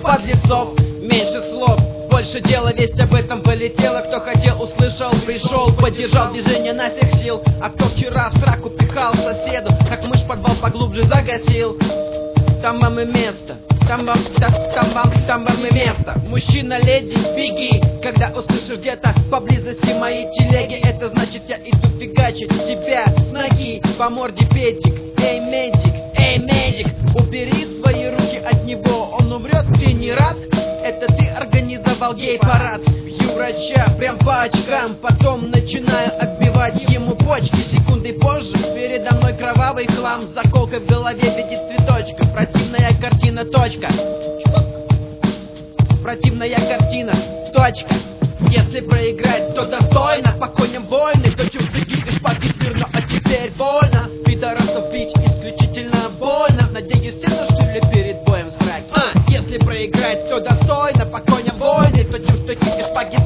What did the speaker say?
подлецов. Меньше слов, больше дела, весть об этом полетела. Кто хотел, услышал, пришел, поддержал движение на всех сил. А кто вчера в сраку пихал соседу, как мышь подвал поглубже загасил. Там вам и место, там вам и место. Мужчина, леди, беги, когда услышишь где-то поблизости мои телеги. Это значит, я иду фигачить тебя с ноги по морде педик. Эй, медик, убери свои руки от него, он умрет, ты не рад? Это ты организовал гей-парад. Бью врача прям по очкам, потом начинаю отбивать ему почки. Секунды позже передо мной кровавый хлам, с заколкой в голове в виде цветочка. Противная картина, точка. Противная картина, точка. Если проиграть, то достойно, по коням войны, то чувствуйте и шпаги смирно, а теперь больно. Пидорасов бить исключительно больно. Надеюсь, все зашили перед боем в сраке. Если проиграть, то достойно, по коням войны, то чувствуйте и шпаги